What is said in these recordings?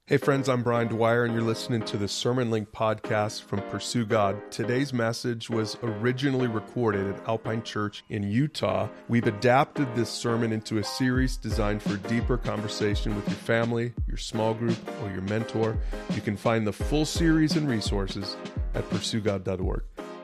Hey friends, I'm Brian Dwyer, and you're listening to the Sermon Link podcast from Pursue God. Today's message was originally recorded at Alpine Church in Utah. We've adapted this sermon into a series designed for deeper conversation with your family, your small group, or your mentor. You can find the full series and resources at pursuegod.org.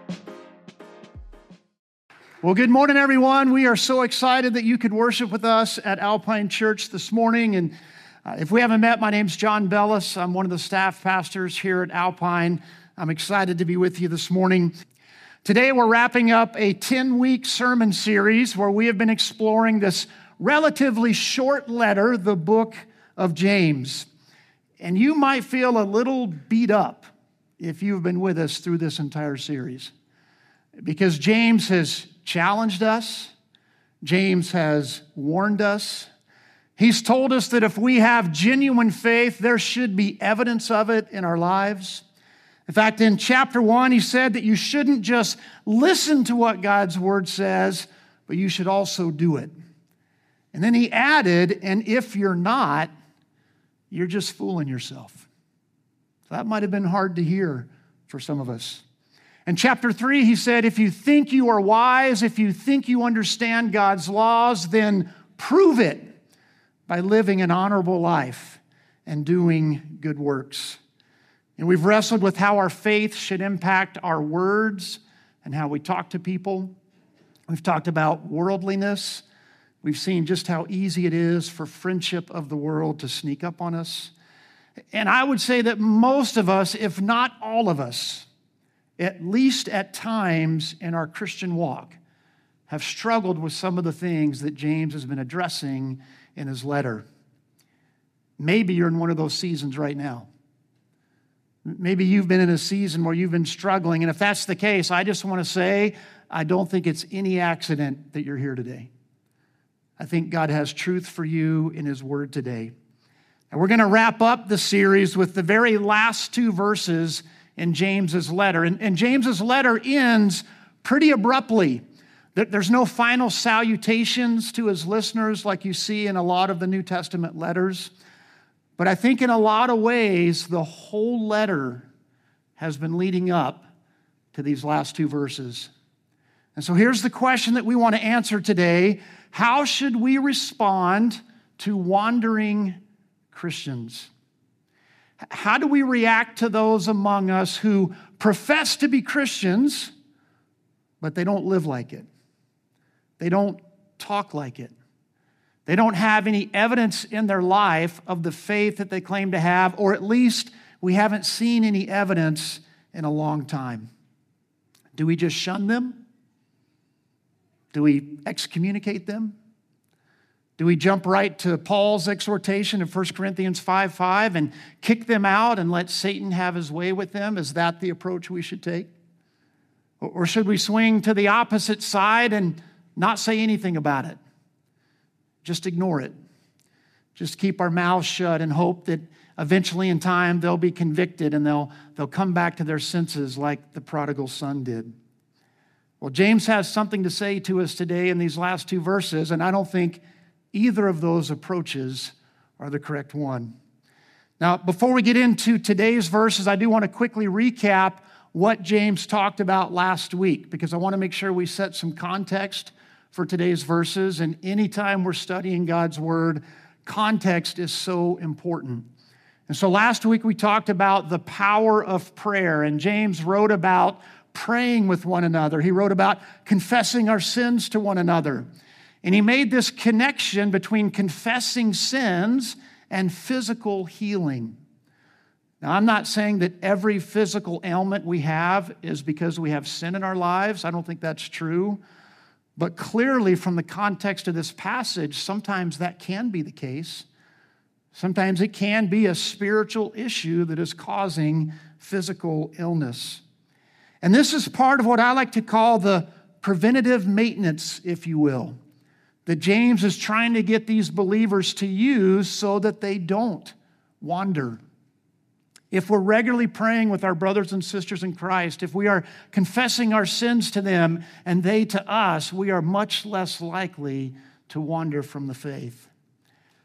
Well, good morning, everyone. We are so excited that you could worship with us at Alpine Church this morning. And if we haven't met, my name's John Bellis. I'm one of the staff pastors here at Alpine. I'm excited to be with you this morning. Today, we're wrapping up a 10-week sermon series where we have been exploring this relatively short letter, the book of James. And you might feel a little beat up if you've been with us through this entire series, because James has challenged us. James has warned us. He's told us that if we have genuine faith, there should be evidence of it in our lives. In fact, in chapter 1, he said that you shouldn't just listen to what God's word says, but you should also do it. And then he added, and if you're not, you're just fooling yourself. That might have been hard to hear for some of us. In chapter 3, he said, if you think you are wise, if you think you understand God's laws, then prove it by living an honorable life and doing good works. And we've wrestled with how our faith should impact our words and how we talk to people. We've talked about worldliness. We've seen just how easy it is for friendship of the world to sneak up on us. And I would say that most of us, if not all of us, at least at times in our Christian walk, have struggled with some of the things that James has been addressing in his letter. Maybe you're in one of those seasons right now. Maybe you've been in a season where you've been struggling, and if that's the case, I just want to say, I don't think it's any accident that you're here today. I think God has truth for you in his word today. And we're going to wrap up the series with the very last two verses in James's letter. And James's letter ends pretty abruptly. There's no final salutations to his listeners like you see in a lot of the New Testament letters. But I think in a lot of ways, the whole letter has been leading up to these last two verses. And so here's the question that we want to answer today. How should we respond to wandering Christians? How do we react to those among us who profess to be Christians, but they don't live like it? They don't talk like it. They don't have any evidence in their life of the faith that they claim to have, or at least we haven't seen any evidence in a long time. Do we just shun them? Do we excommunicate them? Do we jump right to Paul's exhortation of 1 Corinthians 5:5 and kick them out and let Satan have his way with them? Is that the approach we should take? Or should we swing to the opposite side and not say anything about it? Just ignore it. Just keep our mouths shut and hope that eventually in time they'll be convicted and they'll come back to their senses like the prodigal son did. Well, James has something to say to us today in these last two verses, and I don't think either of those approaches are the correct one. Now, before we get into today's verses, I do want to quickly recap what James talked about last week, because I want to make sure we set some context for today's verses. And anytime we're studying God's word, context is so important. And so last week we talked about the power of prayer, and James wrote about praying with one another. He wrote about confessing our sins to one another. And he made this connection between confessing sins and physical healing. Now, I'm not saying that every physical ailment we have is because we have sin in our lives. I don't think that's true. But clearly, from the context of this passage, sometimes that can be the case. Sometimes it can be a spiritual issue that is causing physical illness. And this is part of what I like to call the preventative maintenance, if you will, that James is trying to get these believers to use so that they don't wander. If we're regularly praying with our brothers and sisters in Christ, if we are confessing our sins to them and they to us, we are much less likely to wander from the faith.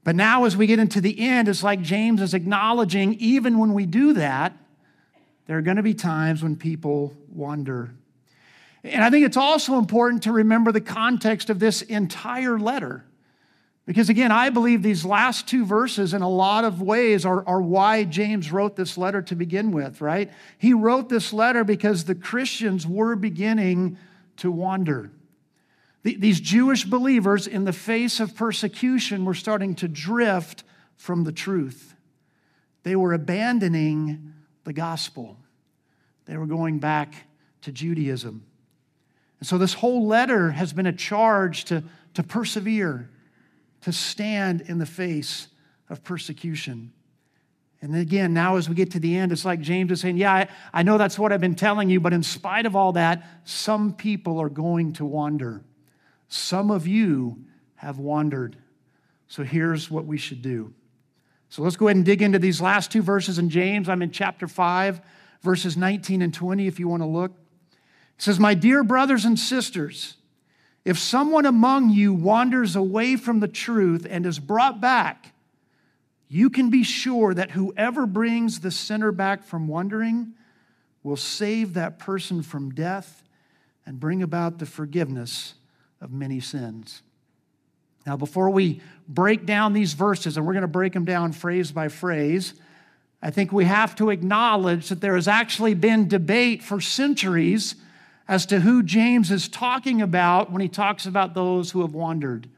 But now as we get into the end, it's like James is acknowledging even when we do that, there are going to be times when people wander. And I think it's also important to remember the context of this entire letter. Because again, I believe these last two verses in a lot of ways are why James wrote this letter to begin with, right? He wrote this letter because the Christians were beginning to wander. These Jewish believers, in the face of persecution, were starting to drift from the truth. They were abandoning the gospel. They were going back to Judaism. And so this whole letter has been a charge to persevere, to stand in the face of persecution. And then again, now as we get to the end, it's like James is saying, yeah, I know that's what I've been telling you, but in spite of all that, some people are going to wander. Some of you have wandered. So here's what we should do. So let's go ahead and dig into these last two verses in James. I'm in chapter 5, verses 19 and 20, if you want to look. It says, "My dear brothers and sisters, if someone among you wanders away from the truth and is brought back, you can be sure that whoever brings the sinner back from wandering will save that person from death and bring about the forgiveness of many sins." Now, before we break down these verses, and we're going to break them down phrase by phrase, I think we have to acknowledge that there has actually been debate for centuries as to who James is talking about when he talks about those who have wandered.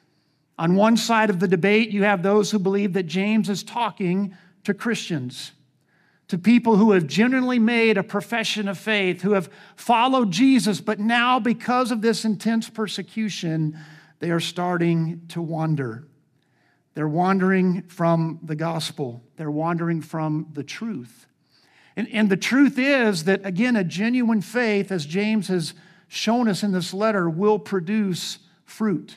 On one side of the debate, you have those who believe that James is talking to Christians, to people who have genuinely made a profession of faith, who have followed Jesus, but now because of this intense persecution, they are starting to wander. They're wandering from the gospel. They're wandering from the truth. And the truth is that, again, a genuine faith, as James has shown us in this letter, will produce fruit.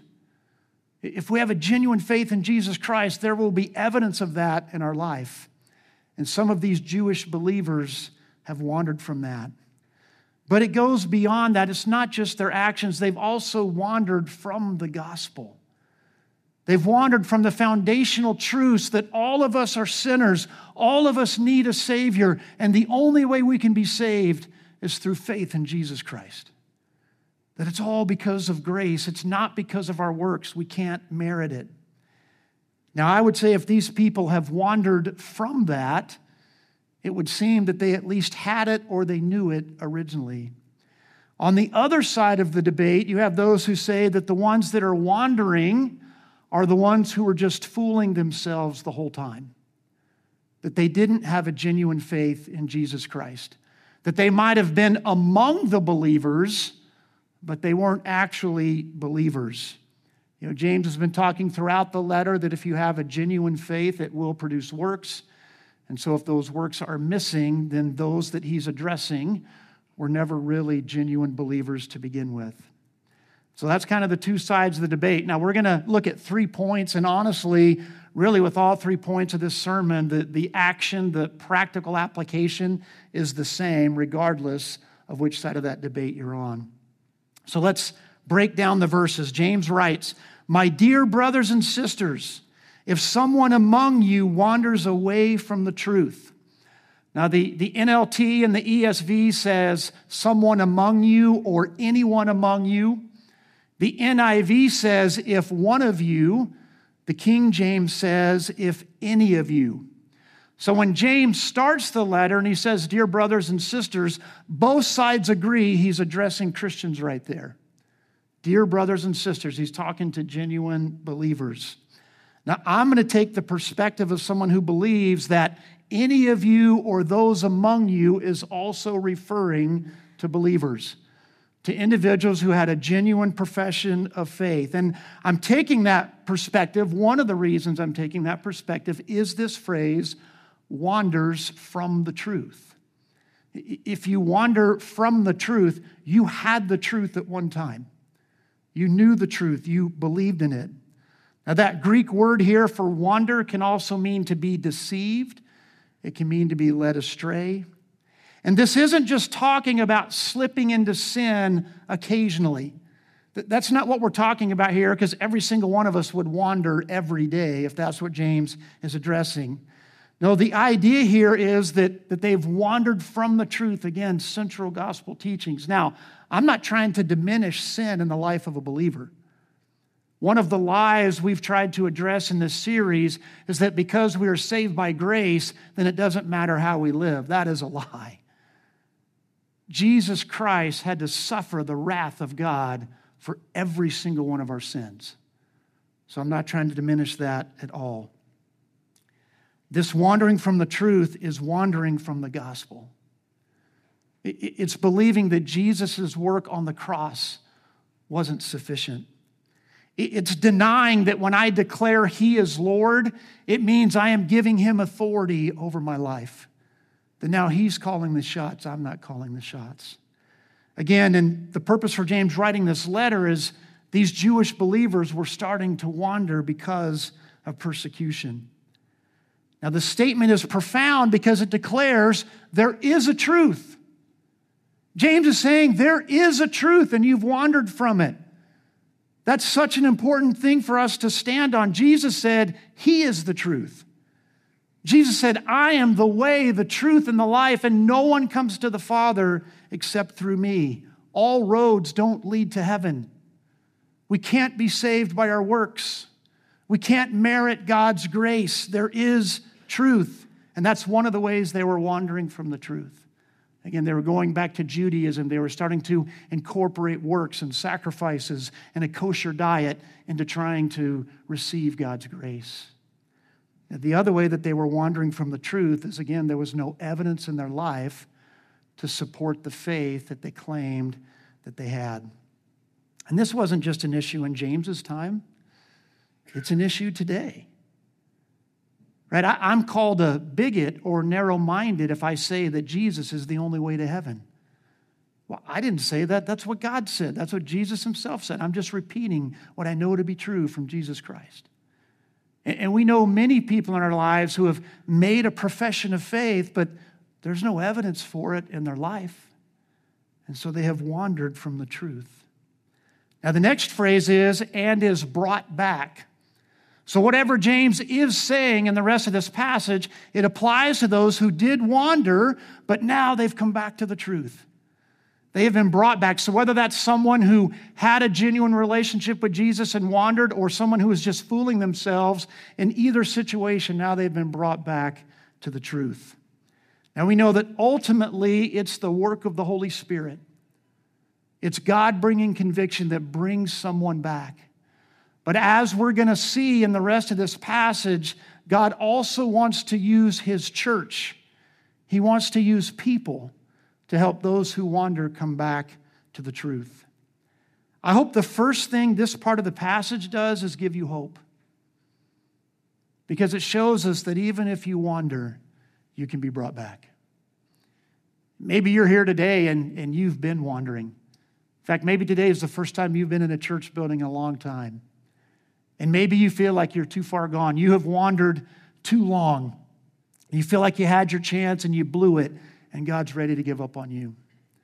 If we have a genuine faith in Jesus Christ, there will be evidence of that in our life. And some of these Jewish believers have wandered from that. But it goes beyond that. It's not just their actions. They've also wandered from the gospel. They've wandered from the foundational truths that all of us are sinners. All of us need a Savior. And the only way we can be saved is through faith in Jesus Christ. That it's all because of grace. It's not because of our works. We can't merit it. Now, I would say if these people have wandered from that, it would seem that they at least had it or they knew it originally. On the other side of the debate, you have those who say that the ones that are wandering are the ones who are just fooling themselves the whole time. That they didn't have a genuine faith in Jesus Christ. That they might have been among the believers, but they weren't actually believers. You know, James has been talking throughout the letter that if you have a genuine faith, it will produce works. And so if those works are missing, then those that he's addressing were never really genuine believers to begin with. So that's kind of the two sides of the debate. Now we're going to look at 3 points, and honestly, really with all 3 points of this sermon, the action, the practical application is the same regardless of which side of that debate you're on. So let's break down the verses. James writes, "My dear brothers and sisters, if someone among you wanders away from the truth." Now, the NLT and the ESV says, "someone among you" or "anyone among you." The NIV says, "if one of you." The King James says, "if any of you." So when James starts the letter and he says, "dear brothers and sisters," both sides agree he's addressing Christians right there. Dear brothers and sisters, he's talking to genuine believers. Now, I'm going to take the perspective of someone who believes that any of you or those among you is also referring to believers, to individuals who had a genuine profession of faith. And I'm taking that perspective. One of the reasons I'm taking that perspective is this phrase, wanders from the truth. If you wander from the truth, you had the truth at one time. You knew the truth. You believed in it. Now, that Greek word here for wander can also mean to be deceived. It can mean to be led astray. And this isn't just talking about slipping into sin occasionally. That's not what we're talking about here, because every single one of us would wander every day if that's what James is addressing. No, the idea here is that they've wandered from the truth. Again, central gospel teachings. Now, I'm not trying to diminish sin in the life of a believer. One of the lies we've tried to address in this series is that because we are saved by grace, then it doesn't matter how we live. That is a lie. Jesus Christ had to suffer the wrath of God for every single one of our sins. So I'm not trying to diminish that at all. This wandering from the truth is wandering from the gospel. It's believing that Jesus' work on the cross wasn't sufficient. It's denying that when I declare He is Lord, it means I am giving Him authority over my life. That now He's calling the shots, I'm not calling the shots. Again, and the purpose for James writing this letter is these Jewish believers were starting to wander because of persecution. Now, the statement is profound because it declares there is a truth. James is saying there is a truth and you've wandered from it. That's such an important thing for us to stand on. Jesus said, He is the truth. Jesus said, I am the way, the truth, and the life, and no one comes to the Father except through me. All roads don't lead to heaven. We can't be saved by our works. We can't merit God's grace. There is truth. And that's one of the ways they were wandering from the truth. Again, they were going back to Judaism. They were starting to incorporate works and sacrifices and a kosher diet into trying to receive God's grace. The other way that they were wandering from the truth is, again, there was no evidence in their life to support the faith that they claimed that they had. And this wasn't just an issue in James's time. It's an issue today. Right? I'm called a bigot or narrow-minded if I say that Jesus is the only way to heaven. Well, I didn't say that. That's what God said. That's what Jesus Himself said. I'm just repeating what I know to be true from Jesus Christ. And we know many people in our lives who have made a profession of faith, but there's no evidence for it in their life. And so they have wandered from the truth. Now, the next phrase is, and is brought back. So whatever James is saying in the rest of this passage, it applies to those who did wander, but now they've come back to the truth. They have been brought back. So whether that's someone who had a genuine relationship with Jesus and wandered, or someone who was just fooling themselves, in either situation, now they've been brought back to the truth. Now we know that ultimately it's the work of the Holy Spirit. It's God bringing conviction that brings someone back. But as we're going to see in the rest of this passage, God also wants to use His church. He wants to use people to help those who wander come back to the truth. I hope the first thing this part of the passage does is give you hope. Because it shows us that even if you wander, you can be brought back. Maybe you're here today and you've been wandering. In fact, maybe today is the first time you've been in a church building in a long time. And maybe you feel like you're too far gone. You have wandered too long. You feel like you had your chance and you blew it, and God's ready to give up on you.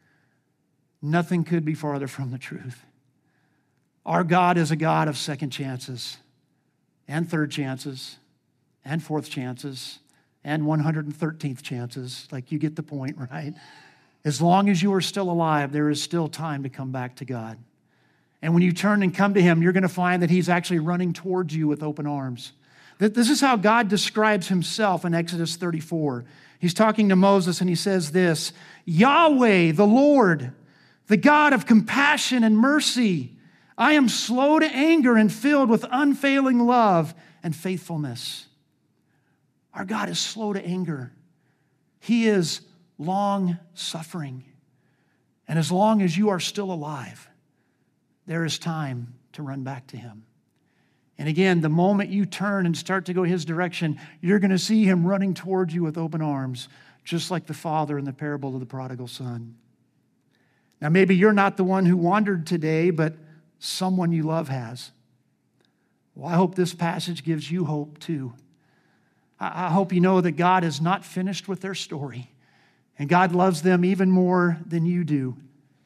Nothing could be farther from the truth. Our God is a God of second chances and third chances and fourth chances and 113th chances. Like, you get the point, right? As long as you are still alive, there is still time to come back to God. And when you turn and come to Him, you're going to find that He's actually running towards you with open arms. This is how God describes Himself in Exodus 34. He's talking to Moses and He says this, Yahweh, the Lord, the God of compassion and mercy, I am slow to anger and filled with unfailing love and faithfulness. Our God is slow to anger. He is long-suffering. And as long as you are still alive, there is time to run back to Him. And again, the moment you turn and start to go His direction, you're going to see Him running towards you with open arms, just like the father in the parable of the prodigal son. Now, maybe you're not the one who wandered today, but someone you love has. Well, I hope this passage gives you hope too. I hope you know that God is not finished with their story, and God loves them even more than you do.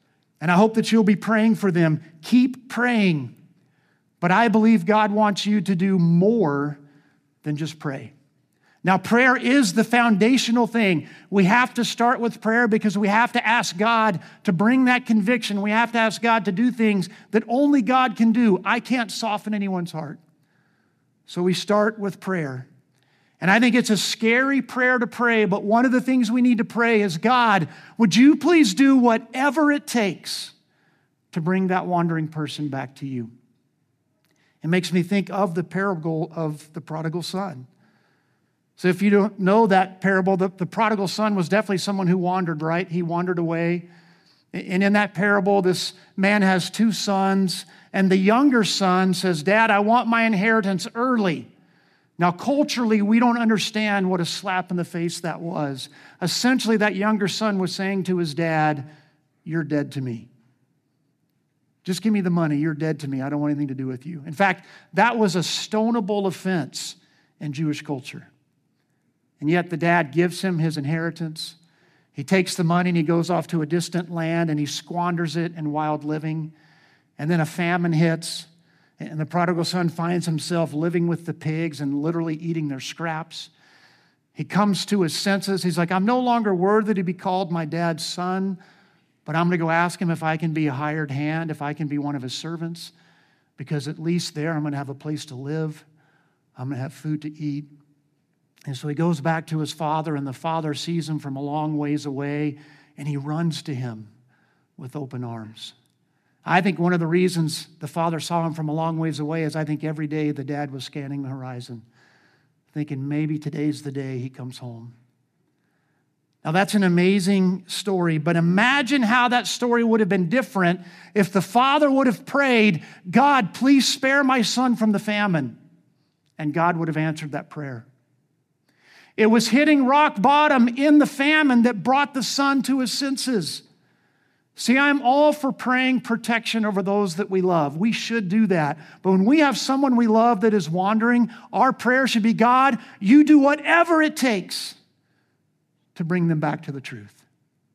And I hope that you'll be praying for them. Keep praying. But I believe God wants you to do more than just pray. Now, prayer is the foundational thing. We have to start with prayer because we have to ask God to bring that conviction. We have to ask God to do things that only God can do. I can't soften anyone's heart. So we start with prayer. And I think it's a scary prayer to pray, but one of the things we need to pray is, God, would you please do whatever it takes to bring that wandering person back to you? It makes me think of the parable of the prodigal son. So if you don't know that parable, the prodigal son was definitely someone who wandered, right? He wandered away. And in that parable, this man has two sons, and the younger son says, Dad, I want my inheritance early. Now, culturally, we don't understand what a slap in the face that was. Essentially, that younger son was saying to his dad, you're dead to me. Just give me the money. You're dead to me. I don't want anything to do with you. In fact, that was a stonable offense in Jewish culture. And yet the dad gives him his inheritance. He takes the money and he goes off to a distant land and he squanders it in wild living. And then a famine hits, and the prodigal son finds himself living with the pigs and literally eating their scraps. He comes to his senses. He's like, I'm no longer worthy to be called my dad's son, but I'm going to go ask him if I can be a hired hand, if I can be one of his servants, because at least there I'm going to have a place to live. I'm going to have food to eat. And so he goes back to his father, and the father sees him from a long ways away, and he runs to him with open arms. I think one of the reasons the father saw him from a long ways away is I think every day the dad was scanning the horizon, thinking maybe today's the day he comes home. Now that's an amazing story, but imagine how that story would have been different if the father would have prayed, God, please spare my son from the famine. And God would have answered that prayer. It was hitting rock bottom in the famine that brought the son to his senses. See, I'm all for praying protection over those that we love. We should do that. But when we have someone we love that is wandering, our prayer should be, God, you do whatever it takes to bring them back to the truth.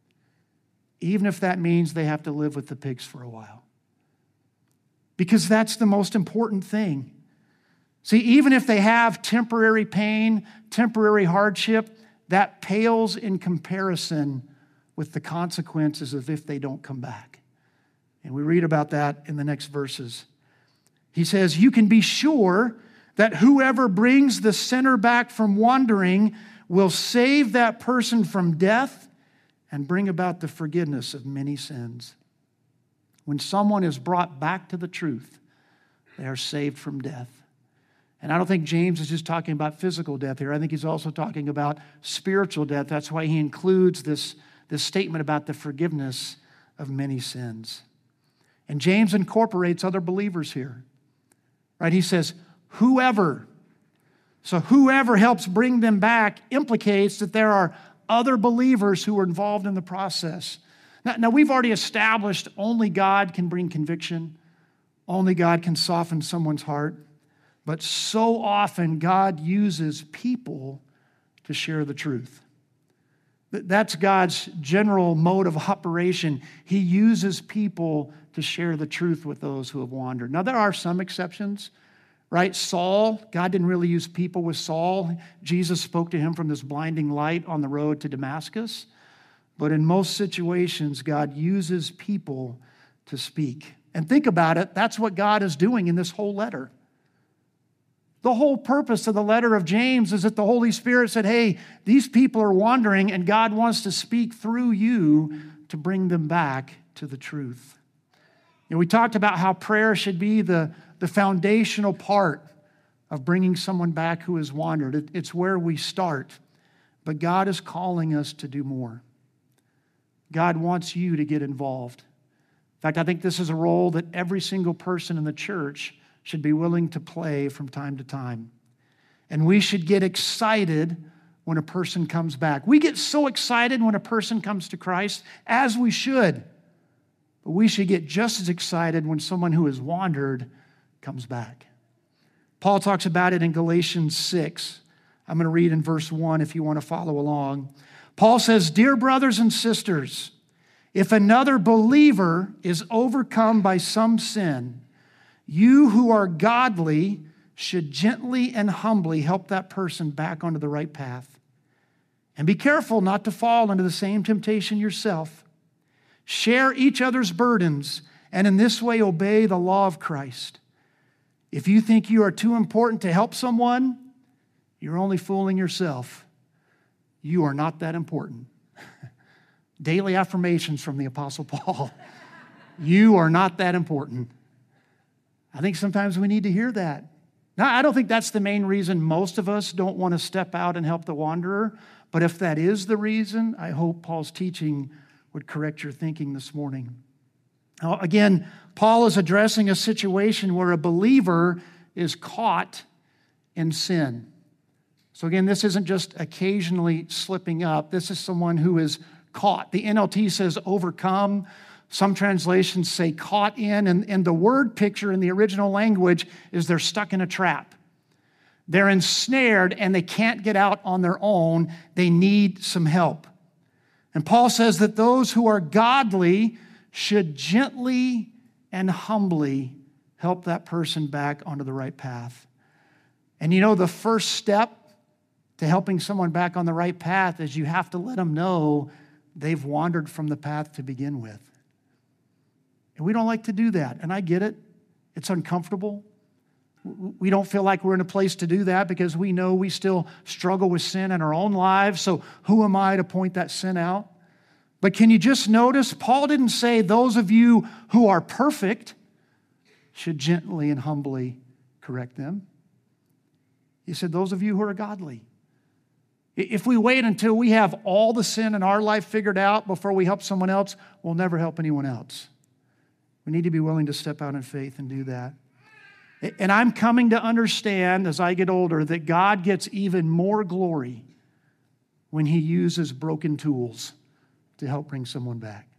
Even if that means they have to live with the pigs for a while. Because that's the most important thing. See, even if they have temporary pain, temporary hardship, that pales in comparison with the consequences of if they don't come back. And we read about that in the next verses. He says, you can be sure that whoever brings the sinner back from wandering will save that person from death and bring about the forgiveness of many sins. When someone is brought back to the truth, they are saved from death. And I don't think James is just talking about physical death here. I think he's also talking about spiritual death. That's why he includes this statement about the forgiveness of many sins. And James incorporates other believers here. Right? He says, whoever. So whoever helps bring them back implicates that there are other believers who are involved in the process. Now we've already established only God can bring conviction. Only God can soften someone's heart. But so often, God uses people to share the truth. That's God's general mode of operation. He uses people to share the truth with those who have wandered. Now, there are some exceptions, right? Saul, God didn't really use people with Saul. Jesus spoke to him from this blinding light on the road to Damascus. But in most situations, God uses people to speak. And think about it, that's what God is doing in this whole letter. The whole purpose of the letter of James is that the Holy Spirit said, hey, these people are wandering and God wants to speak through you to bring them back to the truth. You know, we talked about how prayer should be the foundational part of bringing someone back who has wandered. It's where we start. But God is calling us to do more. God wants you to get involved. In fact, I think this is a role that every single person in the church should be willing to play from time to time. And we should get excited when a person comes back. We get so excited when a person comes to Christ, as we should. But we should get just as excited when someone who has wandered comes back. Paul talks about it in Galatians 6. I'm going to read in verse 1 if you want to follow along. Paul says, "Dear brothers and sisters, If another believer is overcome by some sin, you who are godly should gently and humbly help that person back onto the right path. And be careful not to fall into the same temptation yourself. Share each other's burdens, and in this way obey the law of Christ. If you think you are too important to help someone, you're only fooling yourself. You are not that important. Daily affirmations from the Apostle Paul. You are not that important. I think sometimes we need to hear that. Now, I don't think that's the main reason most of us don't want to step out and help the wanderer, but if that is the reason, I hope Paul's teaching would correct your thinking this morning. Now, again, Paul is addressing a situation where a believer is caught in sin. So again, this isn't just occasionally slipping up. This is someone who is caught. The NLT says overcome. Some translations say caught in. And the word picture in the original language is they're stuck in a trap. They're ensnared and they can't get out on their own. They need some help. And Paul says that those who are godly should gently and humbly help that person back onto the right path. And you know, the first step to helping someone back on the right path is you have to let them know they've wandered from the path to begin with. And we don't like to do that, and I get it. It's uncomfortable. We don't feel like we're in a place to do that because we know we still struggle with sin in our own lives, so who am I to point that sin out? But can you just notice, Paul didn't say those of you who are perfect should gently and humbly correct them. He said those of you who are godly. If we wait until we have all the sin in our life figured out before we help someone else, we'll never help anyone else. We need to be willing to step out in faith and do that. And I'm coming to understand as I get older that God gets even more glory when He uses broken tools to help bring someone back.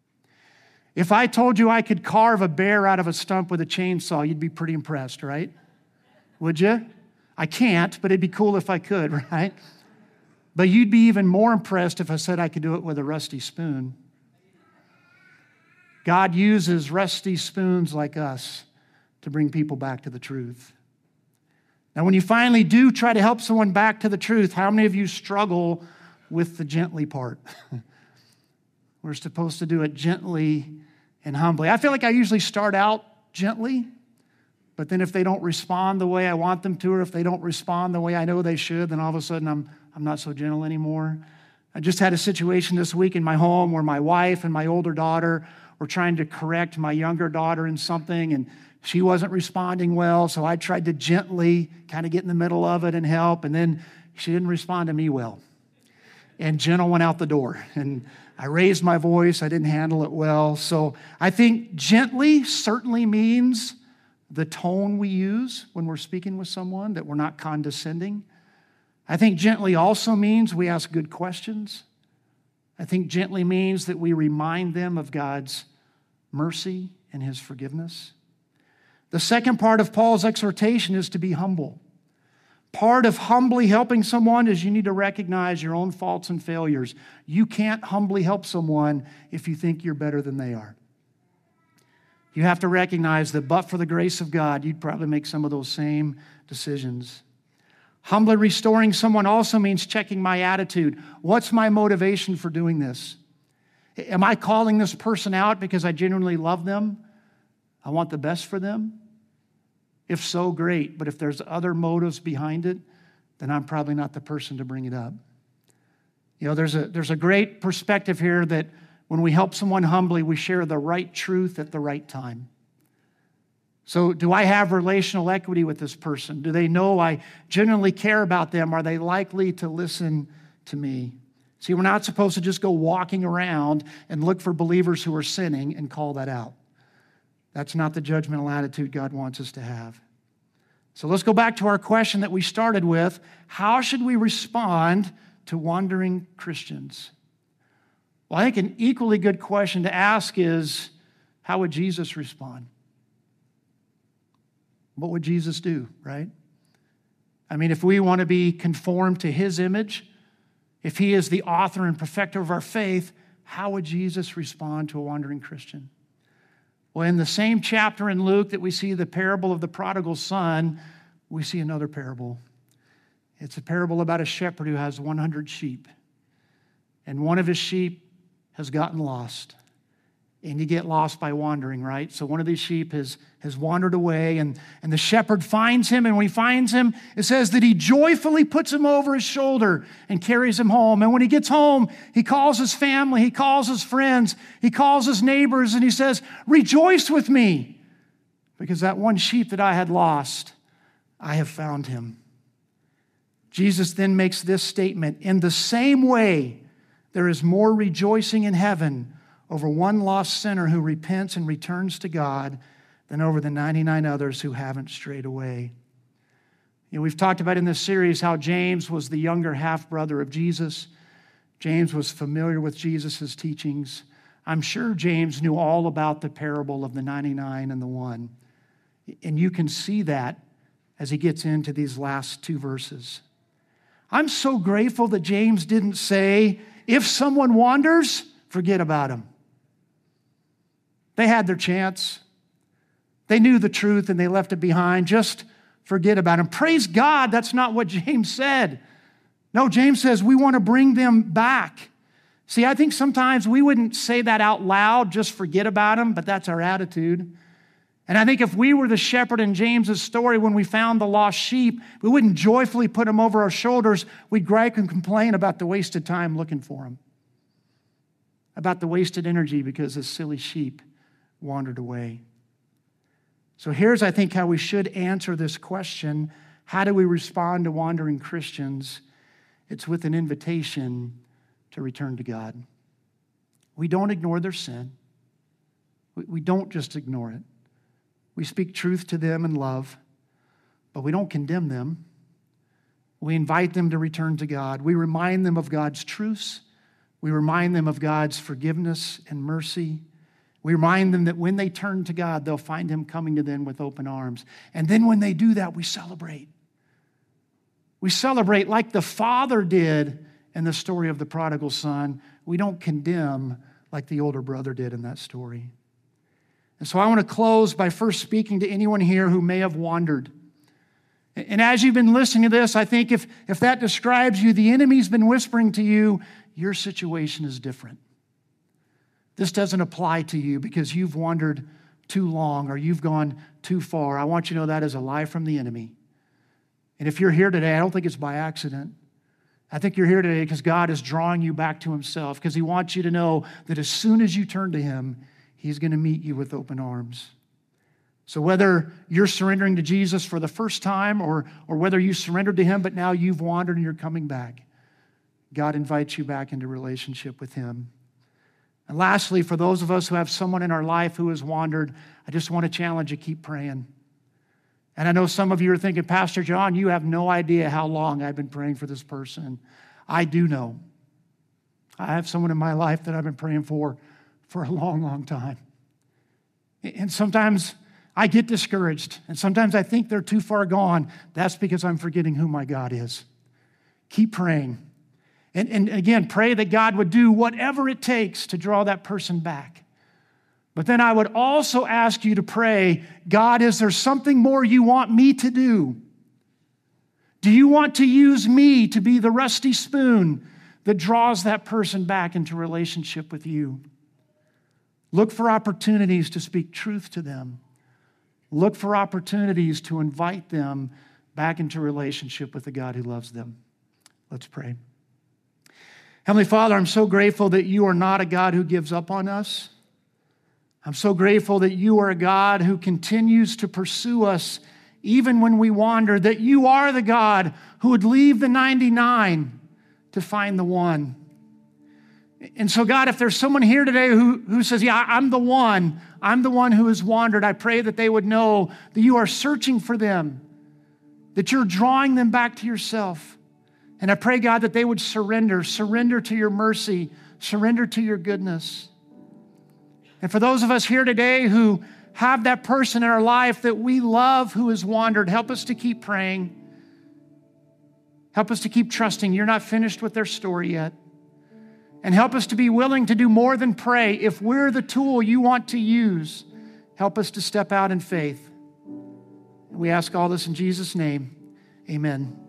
If I told you I could carve a bear out of a stump with a chainsaw, you'd be pretty impressed, right? Would you? I can't, but it'd be cool if I could, right? But you'd be even more impressed if I said I could do it with a rusty spoon. God uses rusty spoons like us to bring people back to the truth. Now, when you finally do try to help someone back to the truth, how many of you struggle with the gently part? We're supposed to do it gently and humbly. I feel like I usually start out gently, but then if they don't respond the way I want them to, or if they don't respond the way I know they should, then all of a sudden I'm not so gentle anymore. I just had a situation this week in my home where my wife and my older daughter were trying to correct my younger daughter in something, and she wasn't responding well, so I tried to gently kind of get in the middle of it and help, and then she didn't respond to me well. And gentle went out the door, and I raised my voice. I didn't handle it well. So I think gently certainly means the tone we use when we're speaking with someone, that we're not condescending. I think gently also means we ask good questions. I think gently means that we remind them of God's mercy and His forgiveness. The second part of Paul's exhortation is to be humble. Part of humbly helping someone is you need to recognize your own faults and failures. You can't humbly help someone if you think you're better than they are. You have to recognize that but for the grace of God, you'd probably make some of those same decisions. Humbly restoring someone also means checking my attitude. What's my motivation for doing this? Am I calling this person out because I genuinely love them? I want the best for them? If so, great. But if there's other motives behind it, then I'm probably not the person to bring it up. You know, there's a great perspective here that when we help someone humbly, we share the right truth at the right time. So do I have relational equity with this person? Do they know I genuinely care about them? Are they likely to listen to me? See, we're not supposed to just go walking around and look for believers who are sinning and call that out. That's not the judgmental attitude God wants us to have. So let's go back to our question that we started with. How should we respond to wandering Christians? Well, I think an equally good question to ask is, how would Jesus respond? What would Jesus do, right? I mean, if we want to be conformed to His image, if He is the author and perfecter of our faith, how would Jesus respond to a wandering Christian? Well, in the same chapter in Luke that we see the parable of the prodigal son, we see another parable. It's a parable about a shepherd who has 100 sheep. And one of his sheep has gotten lost. And you get lost by wandering, right? So one of these sheep has wandered away, and the shepherd finds him, and when he finds him, it says that he joyfully puts him over his shoulder and carries him home. And when he gets home, he calls his family, he calls his friends, he calls his neighbors, and he says, "Rejoice with me, because that one sheep that I had lost, I have found him." Jesus then makes this statement, "In the same way, there is more rejoicing in heaven over one lost sinner who repents and returns to God than over the 99 others who haven't strayed away." You know, we've talked about in this series how James was the younger half-brother of Jesus. James was familiar with Jesus' teachings. I'm sure James knew all about the parable of the 99 and the one. And you can see that as he gets into these last two verses. I'm so grateful that James didn't say, if someone wanders, forget about him. They had their chance. They knew the truth and they left it behind. Just forget about him. Praise God, that's not what James said. No, James says we want to bring them back. See, I think sometimes we wouldn't say that out loud, just forget about him, but that's our attitude. And I think if we were the shepherd in James's story when we found the lost sheep, we wouldn't joyfully put him over our shoulders. We'd gripe and complain about the wasted time looking for him, about the wasted energy because this silly sheep wandered away. So here's, I think, how we should answer this question. How do we respond to wandering Christians? It's with an invitation to return to God. We don't ignore their sin. We don't just ignore it. We speak truth to them in love, but we don't condemn them. We invite them to return to God. We remind them of God's truths. We remind them of God's forgiveness and mercy. We remind them that when they turn to God, they'll find Him coming to them with open arms. And then when they do that, we celebrate. We celebrate like the father did in the story of the prodigal son. We don't condemn like the older brother did in that story. And so I want to close by first speaking to anyone here who may have wandered. And as you've been listening to this, I think if that describes you, the enemy's been whispering to you, your situation is different. This doesn't apply to you because you've wandered too long or you've gone too far. I want you to know that is a lie from the enemy. And if you're here today, I don't think it's by accident. I think you're here today because God is drawing you back to Himself, because He wants you to know that as soon as you turn to Him, He's going to meet you with open arms. So whether you're surrendering to Jesus for the first time or whether you surrendered to Him but now you've wandered and you're coming back, God invites you back into relationship with Him. And lastly, for those of us who have someone in our life who has wandered, I just want to challenge you, keep praying. And I know some of you are thinking, Pastor John, you have no idea how long I've been praying for this person. I do know. I have someone in my life that I've been praying for a long, long time. And sometimes I get discouraged, and sometimes I think they're too far gone. That's because I'm forgetting who my God is. Keep praying. And again, pray that God would do whatever it takes to draw that person back. But then I would also ask you to pray, God, is there something more you want me to do? Do you want to use me to be the rusty spoon that draws that person back into relationship with you? Look for opportunities to speak truth to them. Look for opportunities to invite them back into relationship with the God who loves them. Let's pray. Heavenly Father, I'm so grateful that you are not a God who gives up on us. I'm so grateful that you are a God who continues to pursue us even when we wander, that you are the God who would leave the 99 to find the one. And so, God, if there's someone here today who says, yeah, I'm the one who has wandered, I pray that they would know that you are searching for them, that you're drawing them back to yourself. And I pray, God, that they would surrender to your mercy, surrender to your goodness. And for those of us here today who have that person in our life that we love who has wandered, help us to keep praying. Help us to keep trusting you're not finished with their story yet. And help us to be willing to do more than pray. If we're the tool you want to use, help us to step out in faith. We ask all this in Jesus' name. Amen.